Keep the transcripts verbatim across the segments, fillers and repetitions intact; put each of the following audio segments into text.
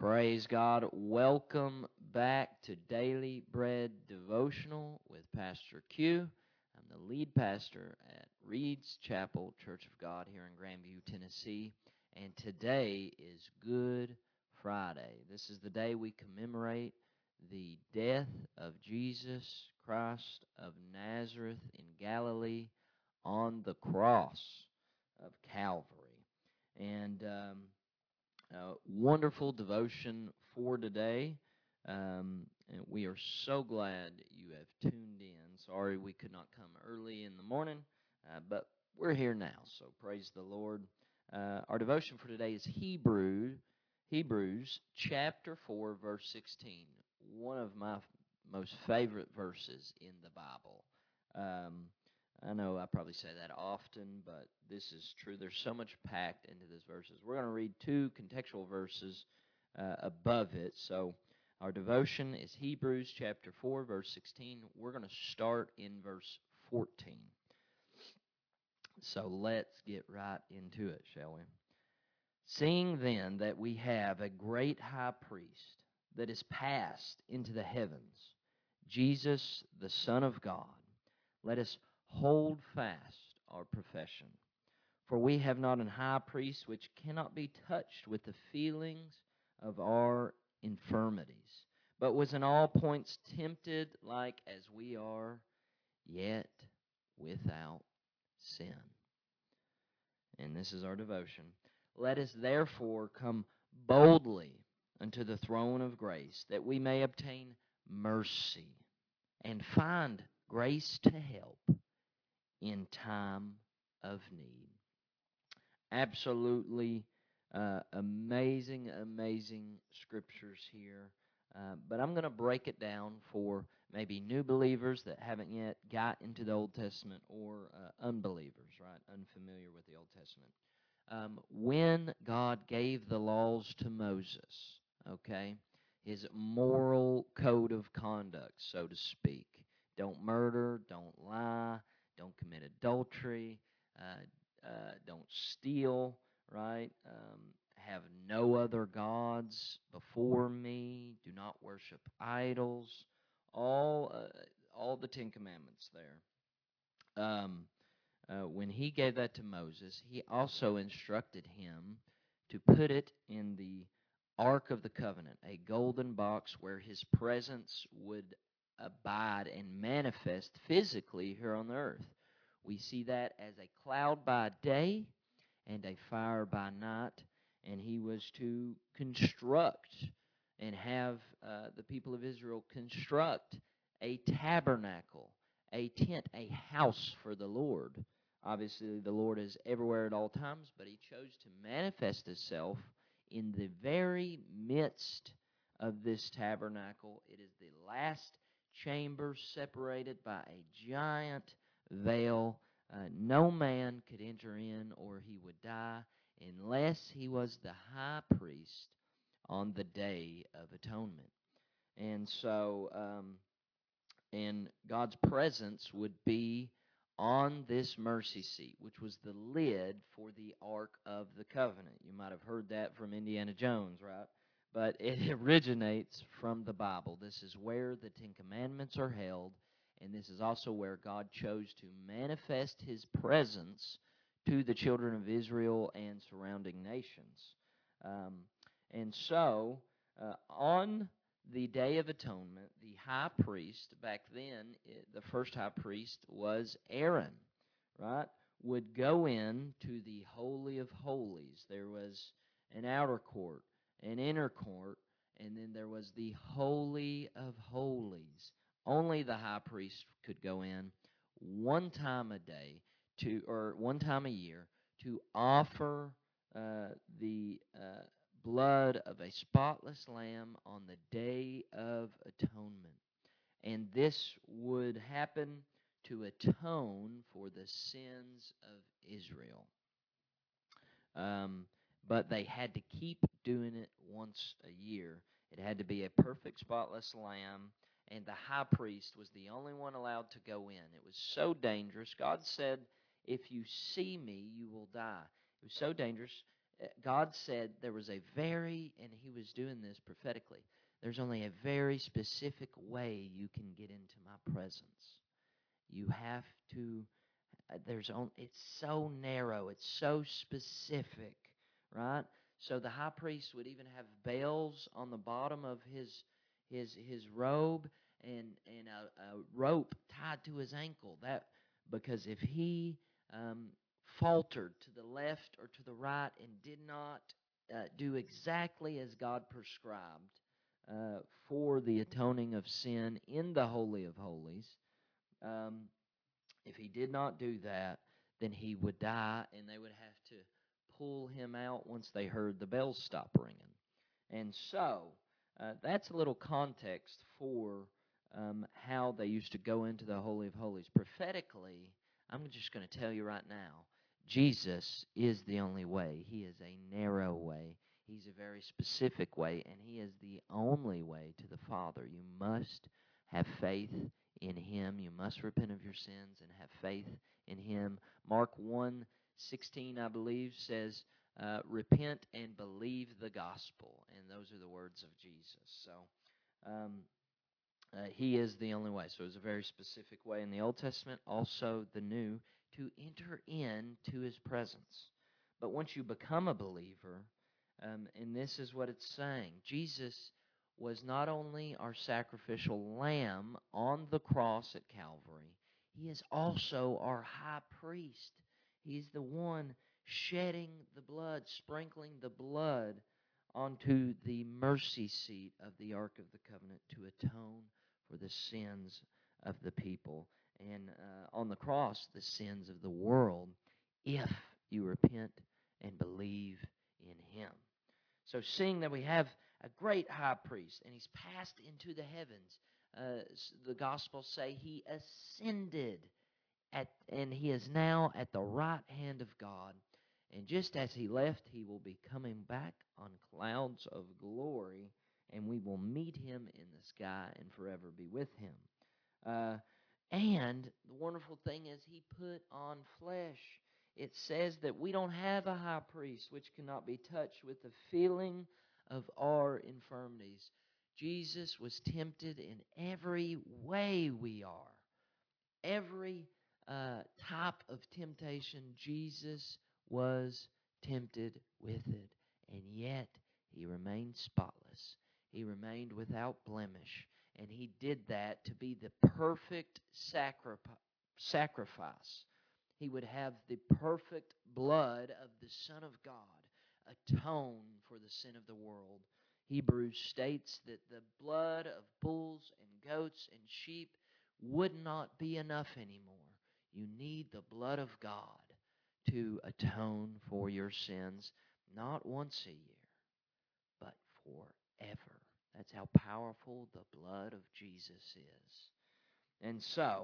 Praise God. Welcome back to Daily Bread Devotional with Pastor Q. I'm the lead pastor at Reed's Chapel Church of God here in Grandview, Tennessee. And today is Good Friday. This is the day we commemorate the death of Jesus Christ of Nazareth in Galilee on the cross of Calvary. And um, Uh, wonderful devotion for today. Um, and we are so glad you have tuned in. Sorry we could not come early in the morning, uh, but we're here now, so praise the Lord. Uh, our devotion for today is Hebrew, Hebrews chapter four, verse sixteen, one of my f- most favorite verses in the Bible. Um, I know I probably say that often, but this is true. There's so much packed into these verses. We're going to read two contextual verses uh, above it. So our devotion is Hebrews chapter four, verse sixteen. We're going to start in verse fourteen. So let's get right into it, shall we? Seeing then that we have a great high priest that is passed into the heavens, Jesus, the Son of God, let us hold fast our profession. For we have not an high priest which cannot be touched with the feelings of our infirmities, but was in all points tempted like as we are, yet without sin. And this is our devotion. Let us therefore come boldly unto the throne of grace, that we may obtain mercy and find grace to help in time of need. Absolutely uh, amazing, amazing scriptures here. Uh, but I'm going to break it down for maybe new believers that haven't yet got into the Old Testament, or uh, unbelievers, right, unfamiliar with the Old Testament. Um, when God gave the laws to Moses, okay, his moral code of conduct, so to speak. Don't murder, don't lie, don't commit adultery, uh, uh, don't steal, right? Um, have no other gods before me. Do not worship idols. All, uh, all the Ten Commandments there. Um, uh, when he gave that to Moses, he also instructed him to put it in the Ark of the Covenant, a golden box where his presence would abide and manifest physically here on the earth. We see that as a cloud by day and a fire by night, and he was to construct and have uh, the people of Israel construct a tabernacle, a tent, a house for the Lord. Obviously, the Lord is everywhere at all times, but he chose to manifest himself in the very midst of this tabernacle. It is the last chamber separated by a giant veil. Uh, no man could enter in or he would die unless he was the high priest on the Day of Atonement. And so, um, and God's presence would be on this mercy seat, which was the lid for the Ark of the Covenant. You might have heard that from Indiana Jones, right? But it originates from the Bible. This is where the Ten Commandments are held, and this is also where God chose to manifest his presence to the children of Israel and surrounding nations. Um, and so, uh, on the Day of Atonement, the high priest, back then, it, the first high priest was Aaron, right, would go in to the Holy of Holies. There was an outer court, an inner court, and then there was the Holy of Holies. Only the high priest could go in one time a day, to, or one time a year, to offer uh, the uh, blood of a spotless lamb on the Day of Atonement. And this would happen to atone for the sins of Israel. Um, but they had to keep doing it once a year. It had to be a perfect, spotless lamb, and the high priest was the only one allowed to go in. It was so dangerous. God said, if you see me, you will die. It was so dangerous. God said there was a very, and he was doing this prophetically, there's only a very specific way you can get into my presence. You have to, uh, there's on, it's so narrow, it's so specific, right? So the high priest would even have bells on the bottom of his his his robe and and a, a rope tied to his ankle. That because if he um, faltered to the left or to the right and did not uh, do exactly as God prescribed uh, for the atoning of sin in the Holy of Holies, um, if he did not do that, then he would die, and they would have to pull him out once they heard the bells stop ringing. And so, uh, that's a little context for um, how they used to go into the Holy of Holies. Prophetically, I'm just going to tell you right now, Jesus is the only way. He is a narrow way. He's a very specific way, and He is the only way to the Father. You must have faith in Him. You must repent of your sins and have faith in Him. Mark one sixteen, I believe, says, uh, repent and believe the gospel. And those are the words of Jesus. So um, uh, He is the only way. So it's a very specific way in the Old Testament, also the New, to enter into His presence. But once you become a believer, um, and this is what it's saying, Jesus was not only our sacrificial lamb on the cross at Calvary, He is also our high priest. He's the one shedding the blood, sprinkling the blood onto the mercy seat of the Ark of the Covenant to atone for the sins of the people. And uh, on the cross, the sins of the world, if you repent and believe in Him. So seeing that we have a great high priest, and He's passed into the heavens, uh, the Gospels say He ascended, at, and He is now at the right hand of God. And just as He left, He will be coming back on clouds of glory, and we will meet Him in the sky and forever be with Him. Uh, and the wonderful thing is He put on flesh. It says that we don't have a high priest which cannot be touched with the feeling of our infirmities. Jesus was tempted in every way we are. Every uh, type of temptation, Jesus was tempted with it. And yet, He remained spotless. He remained without blemish. And He did that to be the perfect sacrifice. He would have the perfect blood of the Son of God atone for the sin of the world. Hebrews states that the blood of bulls and goats and sheep would not be enough anymore. You need the blood of God to atone for your sins, not once a year, but forever. That's how powerful the blood of Jesus is. And so,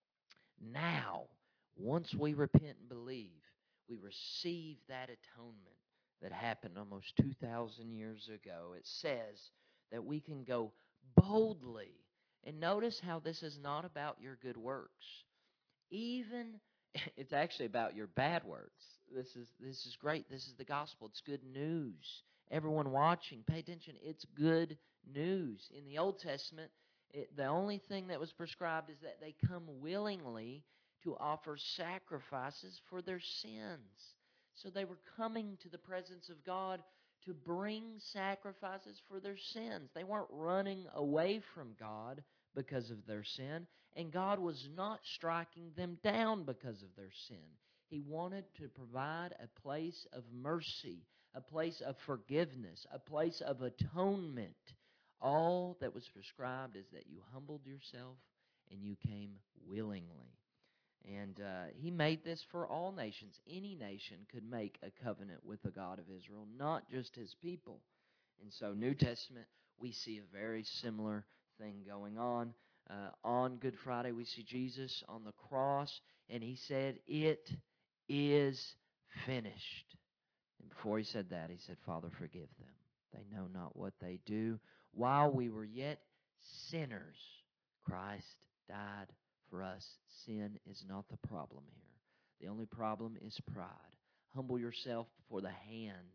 now, once we repent and believe, we receive that atonement that happened almost two thousand years ago. It says that we can go boldly. And notice how this is not about your good works. Even, it's actually about your bad works. This is, this is great. This is the gospel. It's good news. Everyone watching, pay attention. It's good news. In the Old Testament, It, the only thing that was prescribed is that they come willingly to offer sacrifices for their sins. So they were coming to the presence of God to bring sacrifices for their sins. They weren't running away from God because of their sin, and God was not striking them down because of their sin. He wanted to provide a place of mercy, a place of forgiveness, a place of atonement. All that was prescribed is that you humbled yourself and you came willingly. And uh, He made this for all nations. Any nation could make a covenant with the God of Israel, not just His people. And so, New Testament, we see a very similar thing going on. Uh, on Good Friday, we see Jesus on the cross, and He said, "It is finished." And before He said that, He said, "Father, forgive them. They know not what they do." While we were yet sinners, Christ died for us. Sin is not the problem here. The only problem is pride. Humble yourself before the hand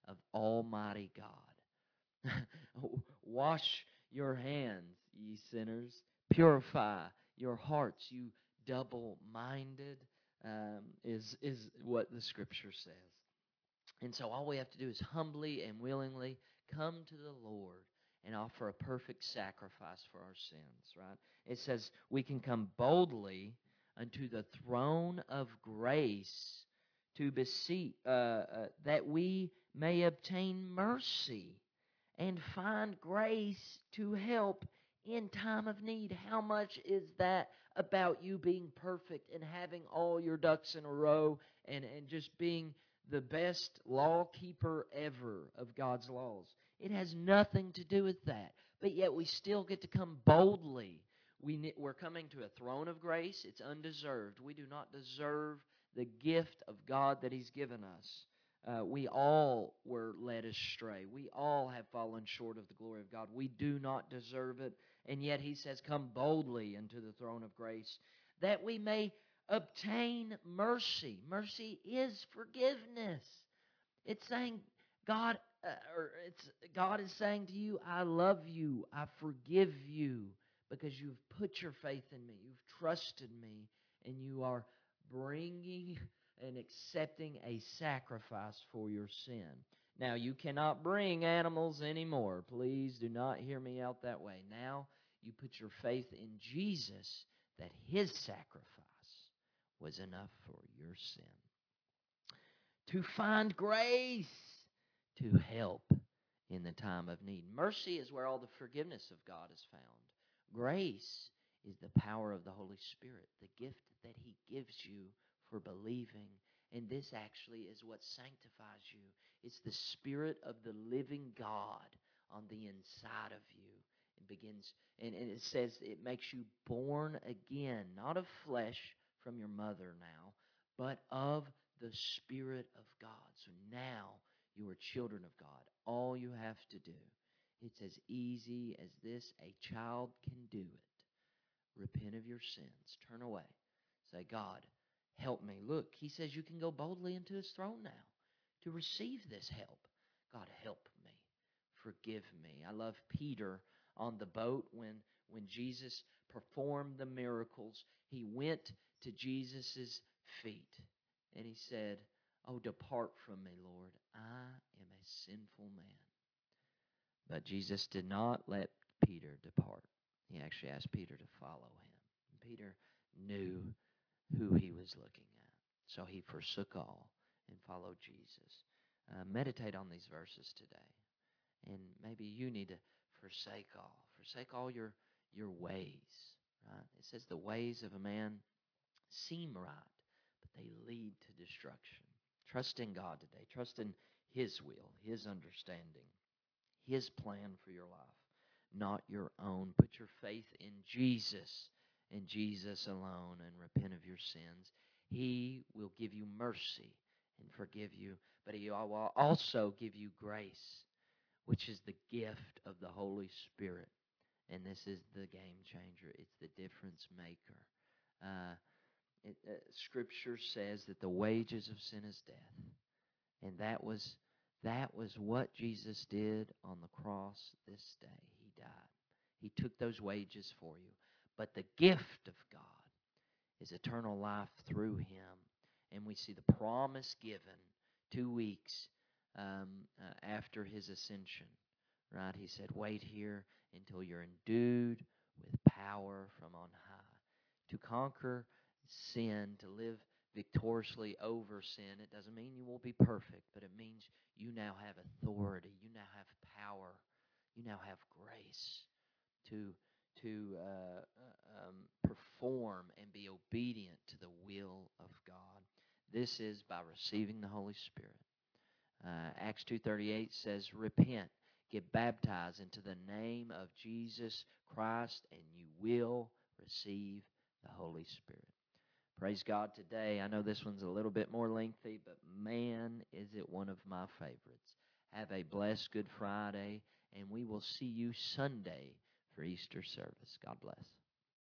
of Almighty God. Wash your hands, ye sinners. Purify your hearts, you double-minded, um, is, is what the Scripture says. And so all we have to do is humbly and willingly come to the Lord and offer a perfect sacrifice for our sins, right? It says we can come boldly unto the throne of grace to beseech, uh, uh, that we may obtain mercy and find grace to help in time of need. How much is that about you being perfect and having all your ducks in a row and, and just being the best law keeper ever of God's laws? It has nothing to do with that. But yet we still get to come boldly. We, we're coming to a throne of grace. It's undeserved. We do not deserve the gift of God that He's given us. Uh, we all were led astray. We all have fallen short of the glory of God. We do not deserve it. And yet He says, come boldly into the throne of grace that we may obtain mercy. Mercy is forgiveness. It's saying, God, uh, or it's God is saying to you, I love you, I forgive you, because you've put your faith in me, you've trusted me, and you are bringing and accepting a sacrifice for your sin. Now, you cannot bring animals anymore. Please do not hear me out that way. Now, you put your faith in Jesus, that His sacrifice was enough for your sin. To find grace to help in the time of need. Mercy is where all the forgiveness of God is found. Grace is the power of the Holy Spirit, the gift that He gives you for believing. And this actually is what sanctifies you. It's the Spirit of the living God on the inside of you. It begins, and, and it says it makes you born again, not of flesh from your mother now, but of the Spirit of God. So now you are children of God. All you have to do, it's as easy as this. A child can do it. Repent of your sins. Turn away. Say, God, help me. Look, He says you can go boldly into His throne now to receive this help. God, help me. Forgive me. I love Peter on the boat when, when Jesus performed the miracles. He went to Jesus' feet and He said, oh, depart from me, Lord. I am a sinful man. But Jesus did not let Peter depart. He actually asked Peter to follow Him. And Peter knew who he was looking at. So he forsook all and followed Jesus. Uh, meditate on these verses today. And maybe you need to forsake all. Forsake all your, your ways. Right? It says the ways of a man seem right, but they lead to destruction. Trust in God today. Trust in His will, His understanding, His plan for your life, not your own. Put your faith in Jesus and Jesus alone and repent of your sins. He will give you mercy and forgive you, but He will also give you grace, which is the gift of the Holy Spirit. And this is the game changer. It's the difference maker. Uh, it, uh, Scripture says that the wages of sin is death. And that was that was what Jesus did on the cross this day. He died. He took those wages for you. But the gift of God is eternal life through Him. And we see the promise given two weeks um, uh, after His ascension. Right? He said, wait here until you're endued with power from on high. To conquer sin, to live victoriously over sin, it doesn't mean you will be perfect, but it means you now have authority, you now have power, you now have grace to to uh, um, perform and be obedient to the will of God. This is by receiving the Holy Spirit. Uh, Acts two thirty-eight says, repent, get baptized into the name of Jesus Christ, and you will receive the Holy Spirit. Praise God today. I know this one's a little bit more lengthy, but man, is it one of my favorites. Have a blessed Good Friday, and we will see you Sunday for Easter service. God bless.